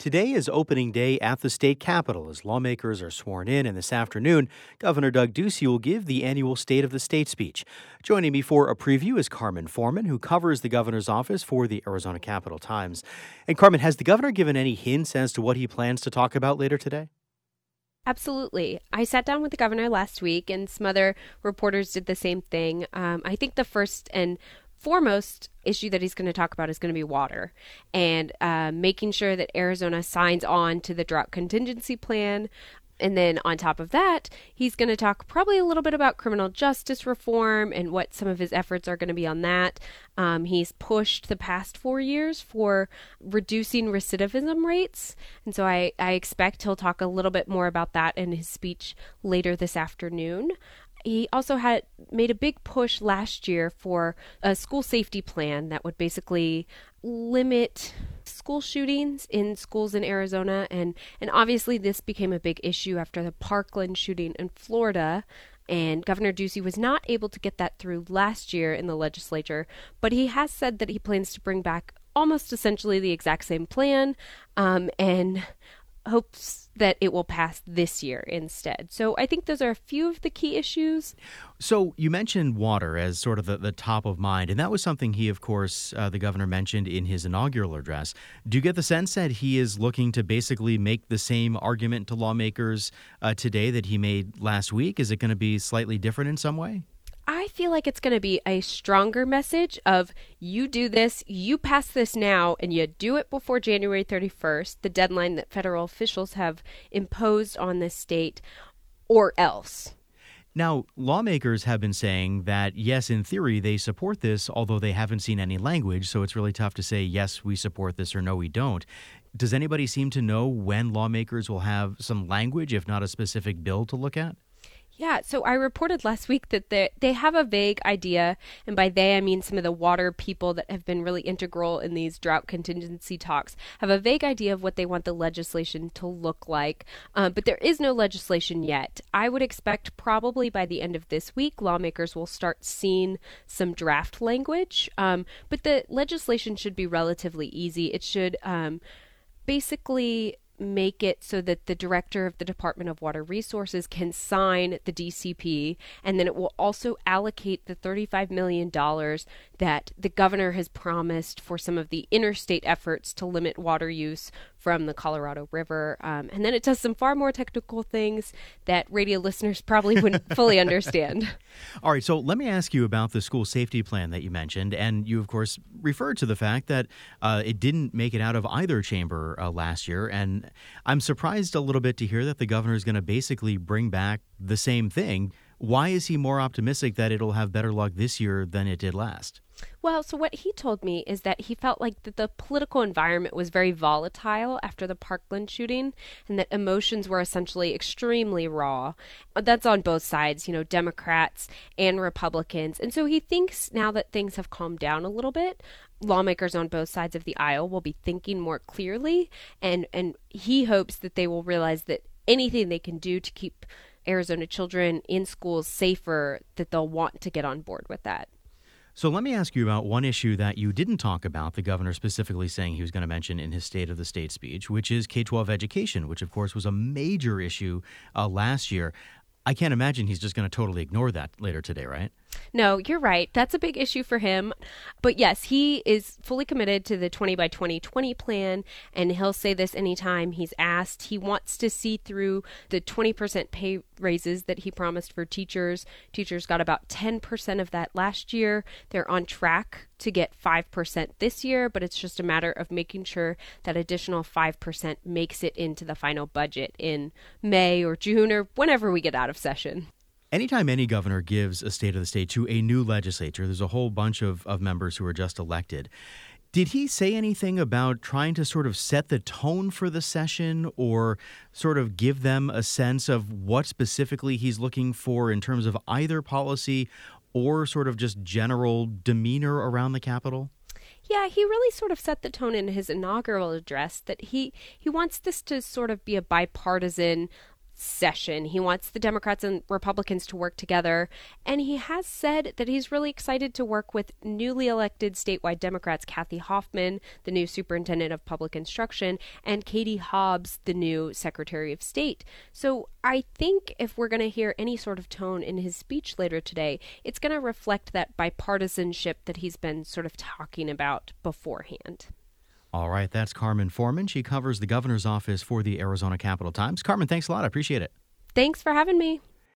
Today is opening day at the state capitol as lawmakers are sworn in, and this afternoon, Governor Doug Ducey will give the annual State of the State speech. Joining me for a preview is Carmen Foreman, who covers the governor's office for the Arizona Capital Times. And Carmen, has the governor given any hints as to what he plans to talk about later today? Absolutely. I sat down with the governor last week, and some other reporters did the same thing. I think the first and foremost issue that he's going to talk about is going to be water and making sure that Arizona signs on to the drought contingency plan. And then on top of that, he's going to talk probably a little bit about criminal justice reform and what some of his efforts are going to be on that. He's pushed the past 4 years for reducing recidivism rates. And so I expect he'll talk a little bit more about that in his speech later this afternoon. He also had made a big push last year for a school safety plan that would basically limit school shootings in schools in Arizona. And obviously this became a big issue after the Parkland shooting in Florida. And Governor Ducey was not able to get that through last year in the legislature. But he has said that he plans to bring back almost essentially the exact same plan and hopes that it will pass this year instead. So I think those are a few of the key issues. So you mentioned water as sort of the top of mind, and that was something he, of course, the governor mentioned in his inaugural address. Do you get the sense that he is looking to basically make the same argument to lawmakers today that he made last week? Is it going to be slightly different in some way? I feel like it's going to be a stronger message of you do this, you pass this now, and you do it before January 31st, the deadline that federal officials have imposed on this state, or else. Now, lawmakers have been saying that, yes, in theory, they support this, although they haven't seen any language, so it's really tough to say, yes, we support this, or no, we don't. Does anybody seem to know when lawmakers will have some language, if not a specific bill to look at? Yeah, so I reported last week that they have a vague idea, and by they I mean some of the water people that have been really integral in these drought contingency talks have a vague idea of what they want the legislation to look like, but there is no legislation yet. I would expect probably by the end of this week, lawmakers will start seeing some draft language, but the legislation should be relatively easy. It should basically make it so that the director of the Department of Water Resources can sign the DCP, and then it will also allocate the $35 million that the governor has promised for some of the interstate efforts to limit water use from the Colorado River. And then it does some far more technical things that radio listeners probably wouldn't fully understand. All right, so let me ask you about the school safety plan that you mentioned. And you, of course, referred to the fact that it didn't make it out of either chamber last year. And I'm surprised a little bit to hear that the governor is going to basically bring back the same thing. Why is he more optimistic that it'll have better luck this year than it did last? Well, so what he told me is that he felt like that the political environment was very volatile after the Parkland shooting and that emotions were essentially extremely raw. That's on both sides, Democrats and Republicans. And so he thinks now that things have calmed down a little bit, lawmakers on both sides of the aisle will be thinking more clearly. And he hopes that they will realize that anything they can do to keep Arizona children in schools safer, that they'll want to get on board with that. So let me ask you about one issue that you didn't talk about, the governor specifically saying he was going to mention in his State of the State speech, which is K-12 education, which, of course, was a major issue last year. I can't imagine he's just going to totally ignore that later today, right? No, you're right. That's a big issue for him. But yes, he is fully committed to the 20 by 2020 plan, and he'll say this anytime he's asked. He wants to see through the 20% pay raises that he promised for teachers. Teachers got about 10% of that last year. They're on track to get 5% this year, but it's just a matter of making sure that additional 5% makes it into the final budget in May or June or whenever we get out of session. Anytime any governor gives a State of the State to a new legislature, there's a whole bunch of members who are just elected. Did he say anything about trying to sort of set the tone for the session or sort of give them a sense of what specifically he's looking for in terms of either policy or sort of just general demeanor around the Capitol? Yeah, he really sort of set the tone in his inaugural address that he wants this to sort of be a bipartisan session. He wants the Democrats and Republicans to work together, and he has said that he's really excited to work with newly elected statewide Democrats Kathy Hoffman, the new superintendent of public instruction, and Katie Hobbs, the new Secretary of State. So I think if we're going to hear any sort of tone in his speech later today, it's going to reflect that bipartisanship that he's been sort of talking about beforehand. All right, that's Carmen Foreman. She covers the governor's office for the Arizona Capitol Times. Carmen, thanks a lot. I appreciate it. Thanks for having me.